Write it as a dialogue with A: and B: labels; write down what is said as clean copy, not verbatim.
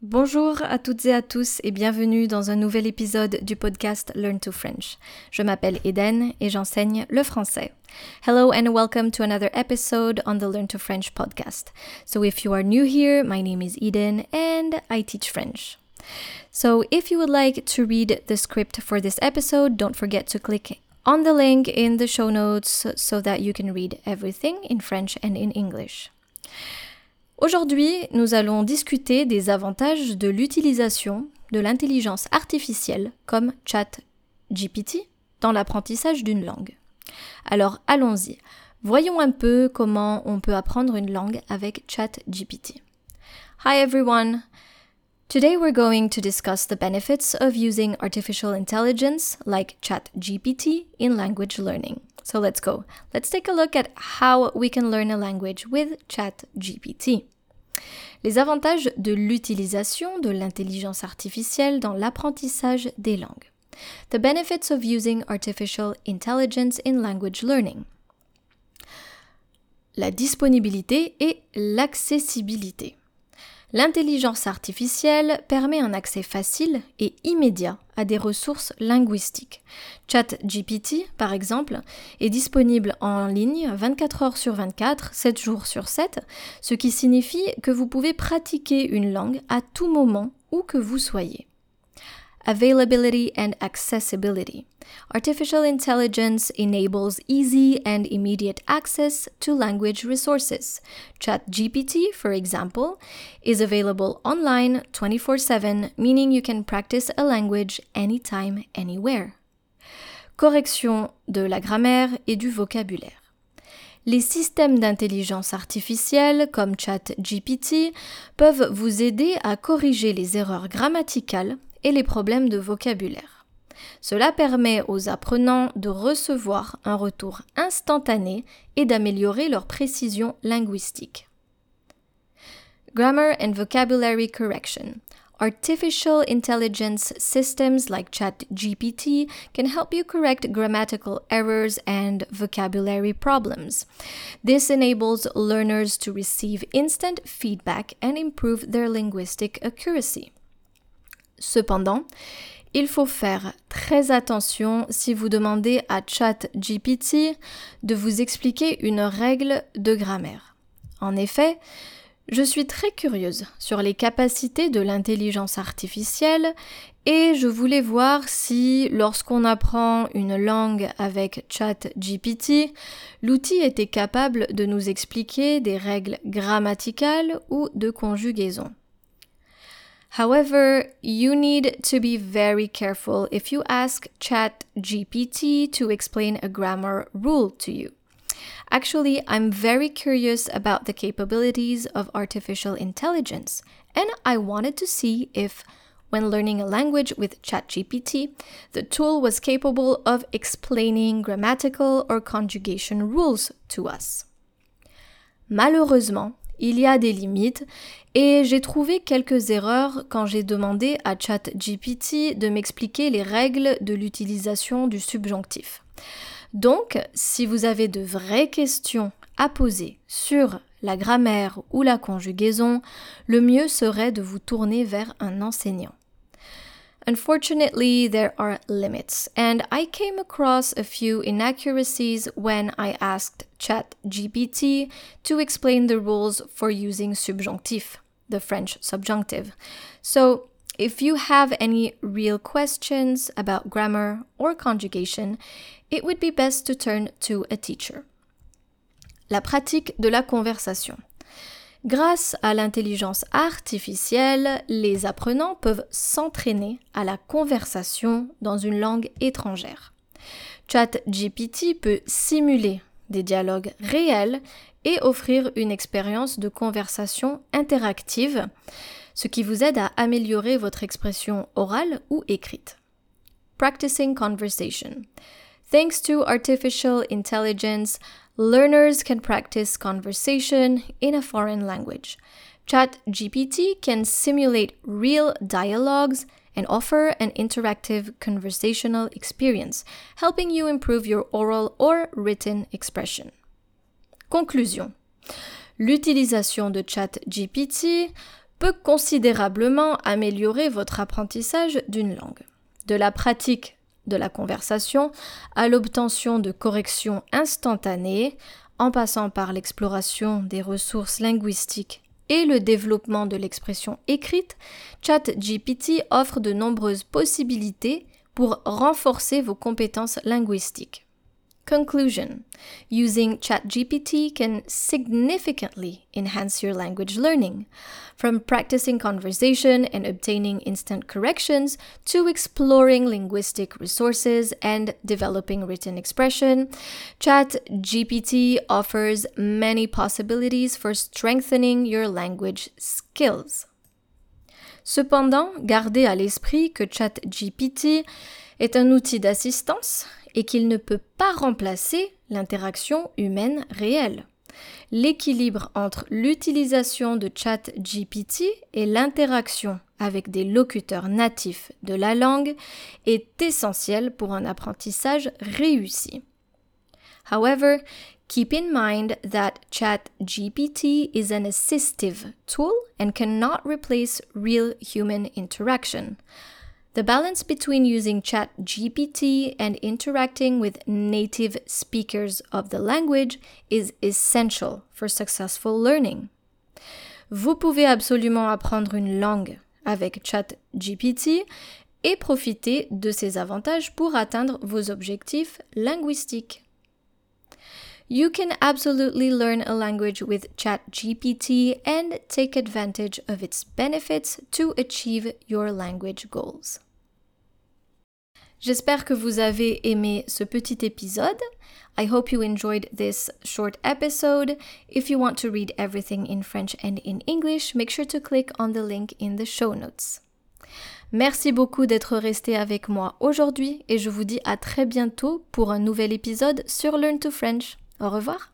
A: Bonjour à toutes et à tous et bienvenue dans un nouvel épisode du podcast Learn to French. Je m'appelle Eden et j'enseigne le français. Hello and welcome to another episode on the Learn to French podcast. So if you are new here, my name is Eden and I teach French. So if you would like to read the script for this episode, don't forget to click on the link in the show notes so that you can read everything in French and in English. Aujourd'hui, nous allons discuter des avantages de l'utilisation de l'intelligence artificielle comme ChatGPT dans l'apprentissage d'une langue. Alors allons-y, voyons un peu comment on peut apprendre une langue avec ChatGPT. Hi everyone! Today we're going to discuss the benefits of using artificial intelligence like ChatGPT in language learning. So let's go. Let's take a look at how we can learn a language with ChatGPT. Les avantages de l'utilisation de l'intelligence artificielle dans l'apprentissage des langues. The benefits of using artificial intelligence in language learning. La disponibilité et l'accessibilité. L'intelligence artificielle permet un accès facile et immédiat à des ressources linguistiques. ChatGPT, par exemple, est disponible en ligne 24 heures sur 24, 7 jours sur 7, ce qui signifie que vous pouvez pratiquer une langue à tout moment où que vous soyez. Availability and accessibility. Artificial intelligence enables easy and immediate access to language resources. ChatGPT, for example, is available online 24/7, meaning you can practice a language anytime, anywhere. Correction de la grammaire et du vocabulaire. Les systèmes d'intelligence artificielle comme ChatGPT peuvent vous aider à corriger les erreurs grammaticales et les problèmes de vocabulaire. Cela permet aux apprenants de recevoir un retour instantané et d'améliorer leur précision linguistique. Grammar and vocabulary correction. Artificial intelligence systems like ChatGPT can help you correct grammatical errors and vocabulary problems. This enables learners to receive instant feedback and improve their linguistic accuracy. Cependant, il faut faire très attention si vous demandez à ChatGPT de vous expliquer une règle de grammaire. En effet, je suis très curieuse sur les capacités de l'intelligence artificielle et je voulais voir si, lorsqu'on apprend une langue avec ChatGPT, l'outil était capable de nous expliquer des règles grammaticales ou de conjugaison. However, you need to be very careful if you ask ChatGPT to explain a grammar rule to you. Actually, I'm very curious about the capabilities of artificial intelligence, and I wanted to see if, when learning a language with ChatGPT, the tool was capable of explaining grammatical or conjugation rules to us. Malheureusement, il y a des limites et j'ai trouvé quelques erreurs quand j'ai demandé à ChatGPT de m'expliquer les règles de l'utilisation du subjonctif. Donc, si vous avez de vraies questions à poser sur la grammaire ou la conjugaison, le mieux serait de vous tourner vers un enseignant. Unfortunately, there are limits, and I came across a few inaccuracies when I asked ChatGPT to explain the rules for using subjonctif, the French subjunctive. So, if you have any real questions about grammar or conjugation, it would be best to turn to a teacher. La pratique de la conversation. Grâce à l'intelligence artificielle, les apprenants peuvent s'entraîner à la conversation dans une langue étrangère. ChatGPT peut simuler des dialogues réels et offrir une expérience de conversation interactive, ce qui vous aide à améliorer votre expression orale ou écrite. Practicing conversation. Thanks to artificial intelligence, learners can practice conversation in a foreign language. ChatGPT can simulate real dialogues and offer an interactive conversational experience, helping you improve your oral or written expression. Conclusion. L'utilisation de ChatGPT peut considérablement améliorer votre apprentissage d'une langue. De la pratique de la conversation à l'obtention de corrections instantanées, en passant par l'exploration des ressources linguistiques et le développement de l'expression écrite, ChatGPT offre de nombreuses possibilités pour renforcer vos compétences linguistiques. Conclusion. Using ChatGPT can significantly enhance your language learning. From practicing conversation and obtaining instant corrections to exploring linguistic resources and developing written expression, ChatGPT offers many possibilities for strengthening your language skills. Cependant, gardez à l'esprit que ChatGPT est un outil d'assistance et qu'il ne peut pas remplacer l'interaction humaine réelle. L'équilibre entre l'utilisation de ChatGPT et l'interaction avec des locuteurs natifs de la langue est essentiel pour un apprentissage réussi. However, keep in mind that ChatGPT is an assistive tool and cannot replace real human interaction. The balance between using ChatGPT and interacting with native speakers of the language is essential for successful learning. Vous pouvez absolument apprendre une langue avec ChatGPT et profiter de ses avantages pour atteindre vos objectifs linguistiques. You can absolutely learn a language with ChatGPT and take advantage of its benefits to achieve your language goals. J'espère que vous avez aimé ce petit épisode. I hope you enjoyed this short episode. If you want to read everything in French and in English, make sure to click on the link in the show notes. Merci beaucoup d'être resté avec moi aujourd'hui et je vous dis à très bientôt pour un nouvel épisode sur Learn to French. Au revoir.